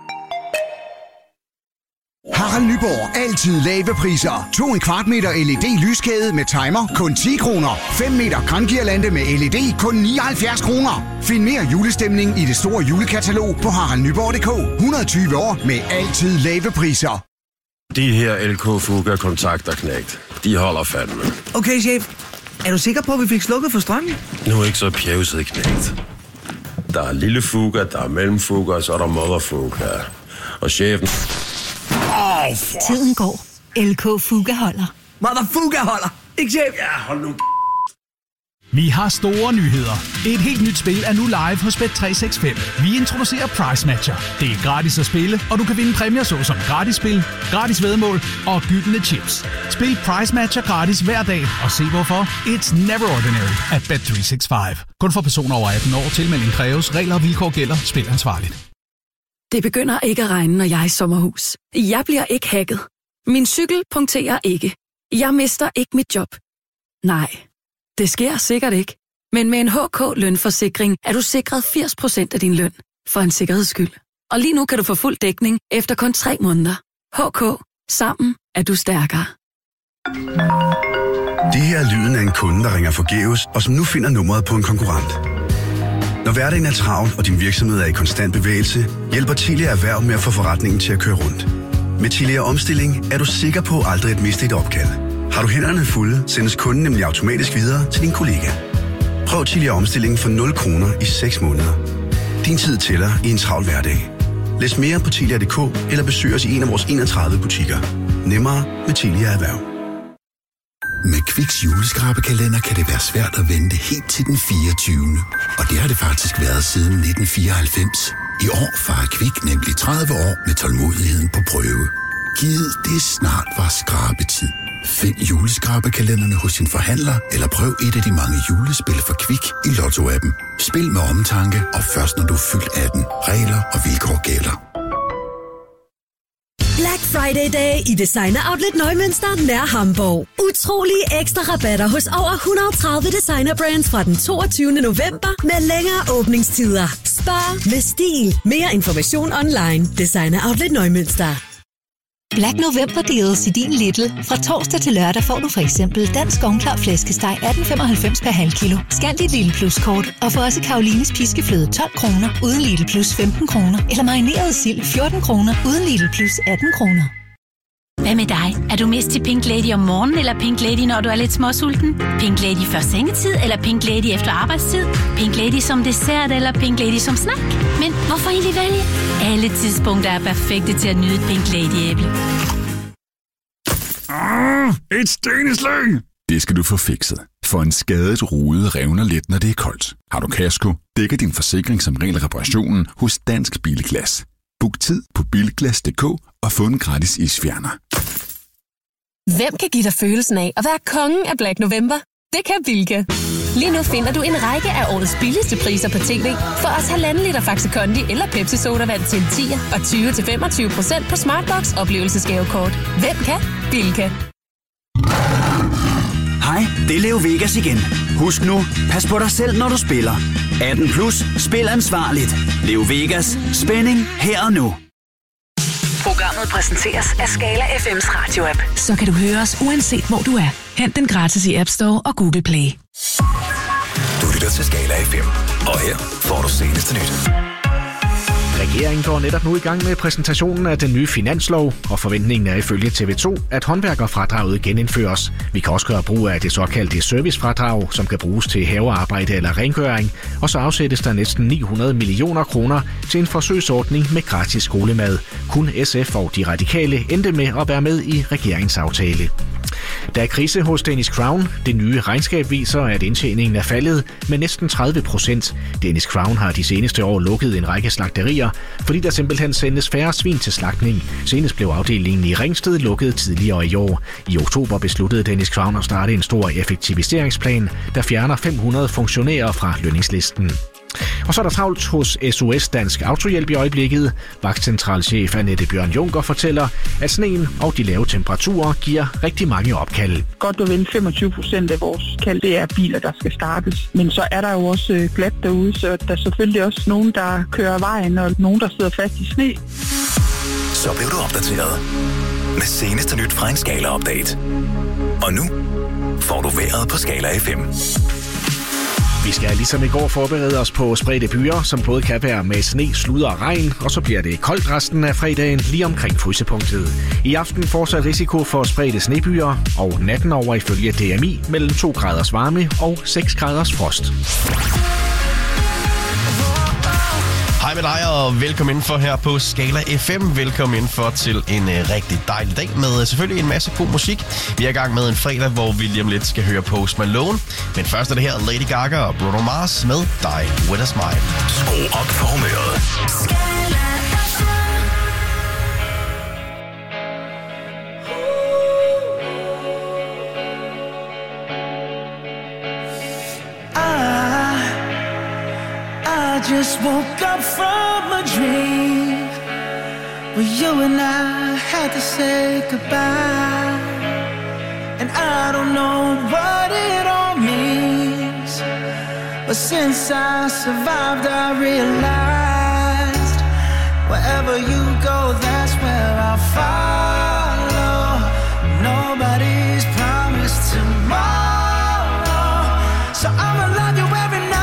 [SPEAKER 24] Harald Nyborg. Altid lave priser. 2¼ meter LED-lyskæde med timer. Kun 10 kroner. 5 meter krankirlande med LED. Kun 79 kroner. Find mere julestemning i det store julekatalog på haraldnyborg.dk. 120 år med altid lave priser.
[SPEAKER 25] De her LK Fuga kontakter knægt. De holder fandme.
[SPEAKER 26] Okay, chef. Er du sikker på, at vi fik slukket for strømmen?
[SPEAKER 25] Nu er ikke så pjevset knægt. Der er lille Fuga, der er mellemfuga, og så er der mother Fuga. Og chefen...
[SPEAKER 8] Tiden går. LK Fuga holder.
[SPEAKER 26] Mother Fuga holder. Ikke chef?
[SPEAKER 25] Ja, hold nu.
[SPEAKER 1] Vi har store nyheder. Et helt nyt spil er nu live hos Bet365. Vi introducerer Price Matcher. Det er gratis at spille, og du kan vinde præmier såsom gratis spil, gratis væddemål og gyldne chips. Spil Price Matcher gratis hver dag, og se hvorfor. It's never ordinary at Bet365. Kun for personer over 18 år. Tilmelding kræves. Regler og vilkår gælder. Spil ansvarligt.
[SPEAKER 3] Det begynder ikke at regne, når jeg er i sommerhus. Jeg bliver ikke hacket. Min cykel punkterer ikke. Jeg mister ikke mit job. Nej, det sker sikkert ikke. Men med en HK-lønforsikring er du sikret 80% af din løn. For en sikkerheds skyld. Og lige nu kan du få fuld dækning efter kun 3 måneder. HK. Sammen er du stærkere.
[SPEAKER 7] Det her er lyden af en kunde, der ringer forgæves, og som nu finder nummeret på en konkurrent. Når hverdagen er travl, og din virksomhed er i konstant bevægelse, hjælper Telia Erhverv med at få forretningen til at køre rundt. Med Telia Omstilling er du sikker på aldrig at miste et opkald. Har du hænderne fulde, sendes kunden nemlig automatisk videre til din kollega. Prøv Telia Omstilling for 0 kroner i 6 måneder. Din tid tæller i en travl hverdag. Læs mere på telia.dk eller besøg os i en af vores 31 butikker. Nemmere med Telia Erhverv.
[SPEAKER 9] Med Kviks juleskrabekalender kan det være svært at vente helt til den 24. Og det har det faktisk været siden 1994. I år fejrer Kvik nemlig 30 år med tålmodigheden på prøve. Givet det snart var skrabetid. Find juleskrabekalenderne hos din forhandler, eller prøv et af de mange julespil for Kvik i Lotto-appen. Spil med omtanke, og først når du er fyldt 18. Regler og vilkår gælder.
[SPEAKER 13] Black Friday Day i Designer Outlet Neumünster nær Hamburg. Utrolige ekstra rabatter hos over 130 designer brands fra den 22. november med længere åbningstider. Spar med stil. Mere information online. Designer Outlet Neumünster.
[SPEAKER 8] Black November deals i din Lidl. Fra torsdag til lørdag får du for eksempel dansk ovnklar flæskesteg 18,95 per halv kilo. Scan dit Lidl Plus kort og få også Karolines piskefløde 12 kroner uden Lidl Plus 15 kroner. Eller marineret sild 14 kroner uden Lidl Plus 18 kroner.
[SPEAKER 14] Hvad med dig? Er du mest til Pink Lady om morgenen, eller Pink Lady, når du er lidt småsulten? Pink Lady før sengetid, eller Pink Lady efter arbejdstid? Pink Lady som dessert, eller Pink Lady som snack? Men hvorfor egentlig vælge? Alle tidspunkter er perfekte til at nyde et Pink Lady-æble.
[SPEAKER 27] Et steneslag! Det skal du få fikset. For en skadet rude revner let, når det er koldt. Har du kasko, dækker din forsikring som regel reparationen hos Dansk Bilglas. Book tid på bilglas.dk og få en gratis isfjerner.
[SPEAKER 21] Hvem kan give dig følelsen af at være kongen af Black November? Det kan Bilka. Lige nu finder du en række af årets billigste priser på tv. For os 1,5 liter Faxe Kondi eller Pepsi Sodavand til 10'er og 20-25% på Smartbox oplevelsesgavekort. Hvem kan? Bilka.
[SPEAKER 28] Hej, det er Leo Vegas igen. Husk nu, pas på dig selv, når du spiller. 18 plus, spil ansvarligt. Leo Vegas, spænding her og nu.
[SPEAKER 4] Programmet præsenteres af Skala FM's radio-app.
[SPEAKER 12] Så kan du høre os uanset hvor du er. Hent den gratis i App Store og Google Play.
[SPEAKER 2] Du lytter til Skala FM, og her får du seneste nyt.
[SPEAKER 29] Regeringen går netop nu i gang med præsentationen af den nye finanslov, og forventningen er ifølge TV2, at håndværkerfradraget genindføres. Vi kan også gøre brug af det såkaldte servicefradrag, som kan bruges til havearbejde eller rengøring, og så afsættes der næsten 900 millioner kroner til en forsøgsordning med gratis skolemad. Kun SF og de radikale endte med at være med i regeringsaftale. Der er krise hos Danish Crown. Det nye regnskab viser, at indtjeningen er faldet med næsten 30%. Danish Crown har de seneste år lukket en række slagterier, fordi der simpelthen sendes færre svin til slagtning. Senest blev afdelingen i Ringsted lukket tidligere i år. I oktober besluttede Danish Crown at starte en stor effektiviseringsplan, der fjerner 500 funktionærer fra lønningslisten. Og så er der travlt hos SOS Dansk Autohjælp i øjeblikket. Vagtcentralchef Annette Bjørn Juncker fortæller, at sneen og de lave temperaturer giver rigtig mange opkald.
[SPEAKER 30] Godt og vel 25% af vores kald, det er biler, der skal startes. Men så er der jo også glat derude, så der er selvfølgelig også nogen, der kører vejen, og nogen, der sidder fast i sne.
[SPEAKER 2] Så blev du opdateret med seneste nyt fra en Skala-update. Og nu får du vejret på Skala FM.
[SPEAKER 29] Vi skal ligesom i går forberede os på spredte byer, som både kan være med sne, slud og regn, og så bliver det koldt resten af fredagen lige omkring frysepunktet. I aften fortsat risiko for spredte snebyer, og natten over ifølge DMI mellem 2 graders varme og 6 graders frost.
[SPEAKER 5] Hej med dig, og velkommen indenfor her på Skala FM. Velkommen indenfor til en rigtig dejlig dag med selvfølgelig en masse god musik. Vi er i gang med en fredag, hvor vi lige om lidt skal høre Post Malone. Men først er det her Lady Gaga og Bruno Mars med Die With A Smile.
[SPEAKER 2] Skru op for humøret.
[SPEAKER 6] I just woke up from a dream where you and I had to say goodbye. And I don't know what it all means, but since I survived I realized wherever you go, that's where I'll follow. Nobody's promised tomorrow, so I'ma love you every night.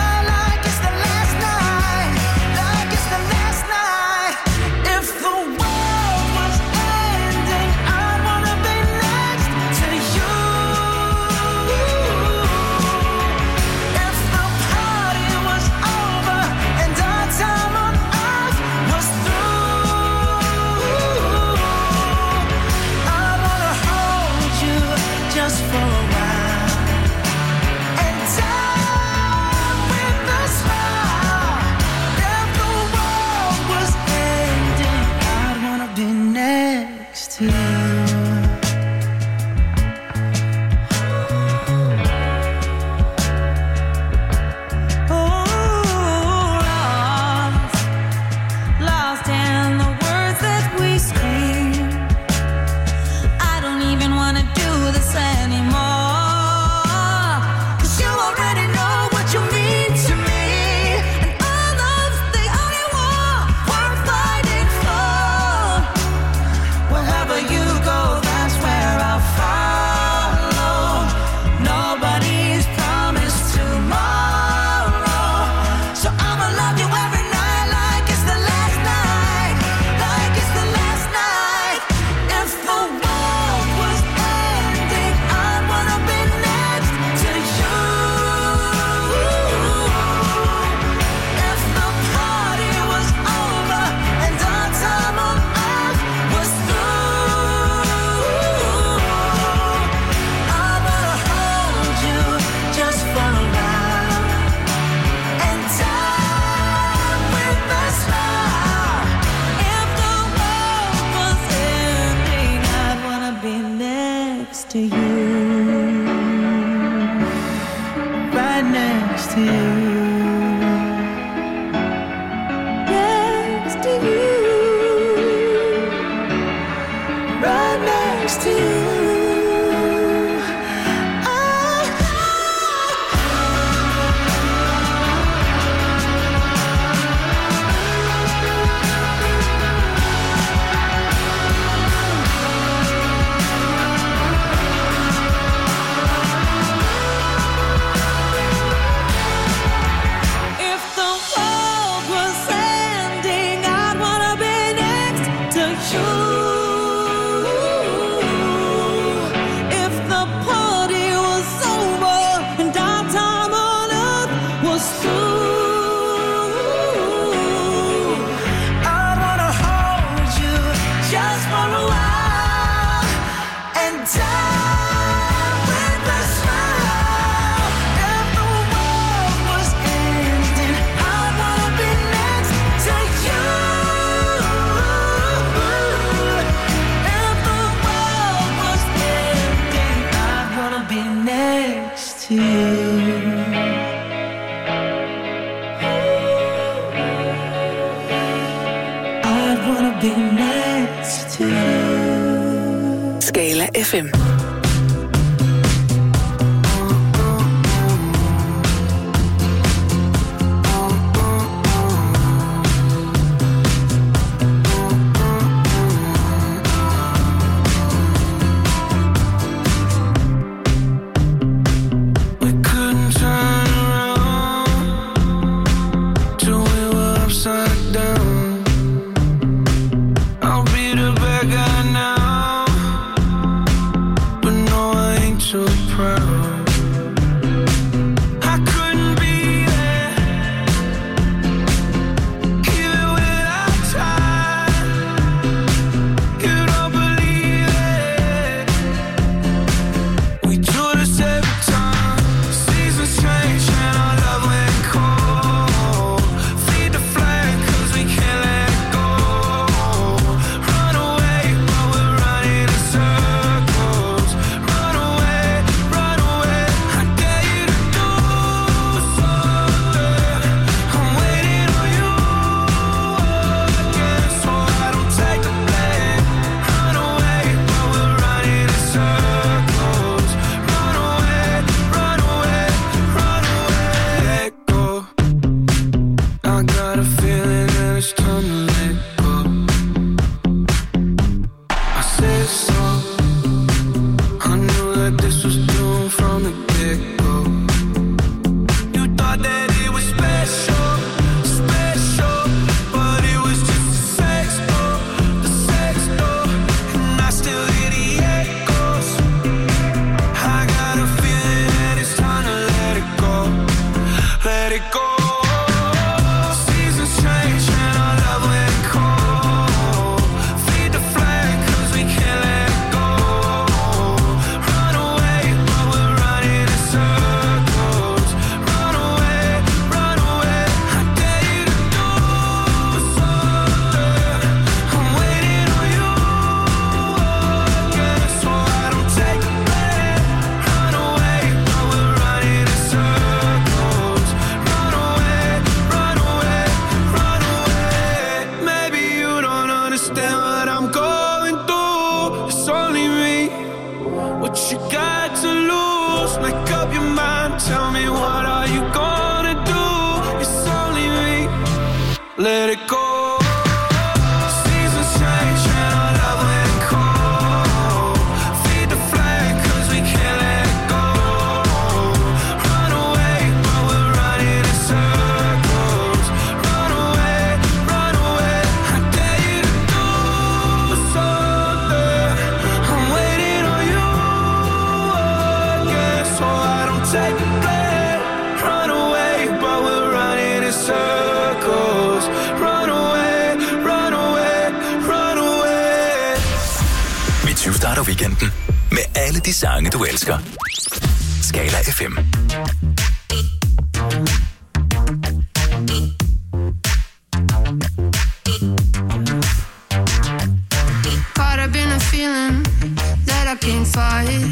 [SPEAKER 4] Skala FM.
[SPEAKER 6] I couldn't be there, even what you got to lose. Make up your mind, tell me what are you gonna do. It's only me, let it go. Seasons change and our love went cold. Feed the flame cause we can't let it go. Run away but we're running in circles. Run away, I dare you to do something. I'm waiting on you again, so I don't take the blame. Run away but we're running in circles. Run away, run away, run away.
[SPEAKER 2] Vi 20 starter weekenden med alle de sange, du elsker. Skala FM.
[SPEAKER 10] Caught up in a feeling that I can't fight.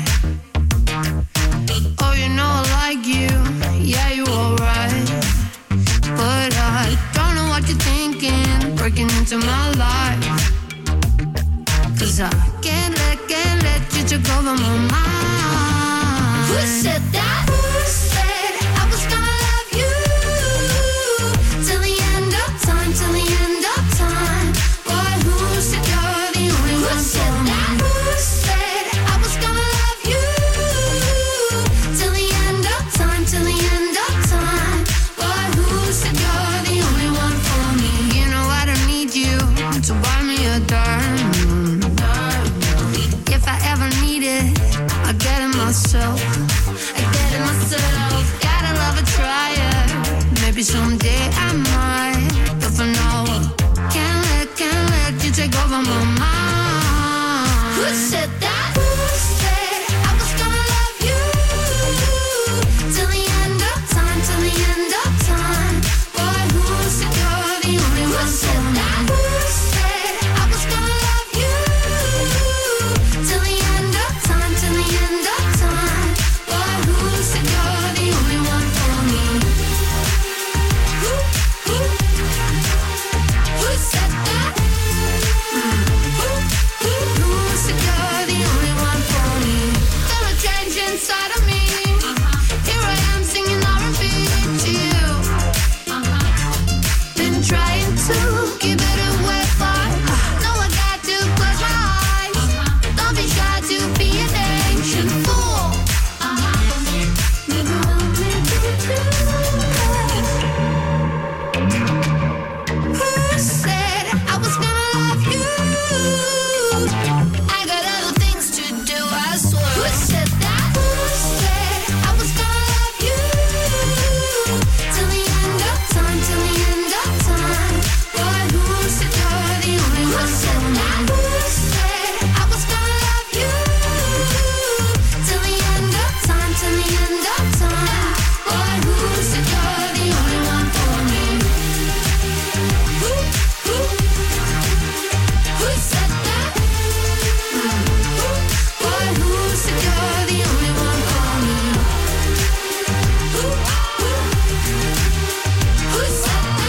[SPEAKER 10] Oh, you know I like you, yeah, you alright. But I don't know what you're thinking, breaking into my life. Cause I can't let you take over my mind. Who said that? Who said I was gonna love you till the end of time, till the end of time? Boy, who said you're the only one for me? Who said I was gonna love you till the end of time, till the end of time? Boy, who said you're the only one for me? You know I don't need you to buy me a diamond. If I ever need it, I get it myself.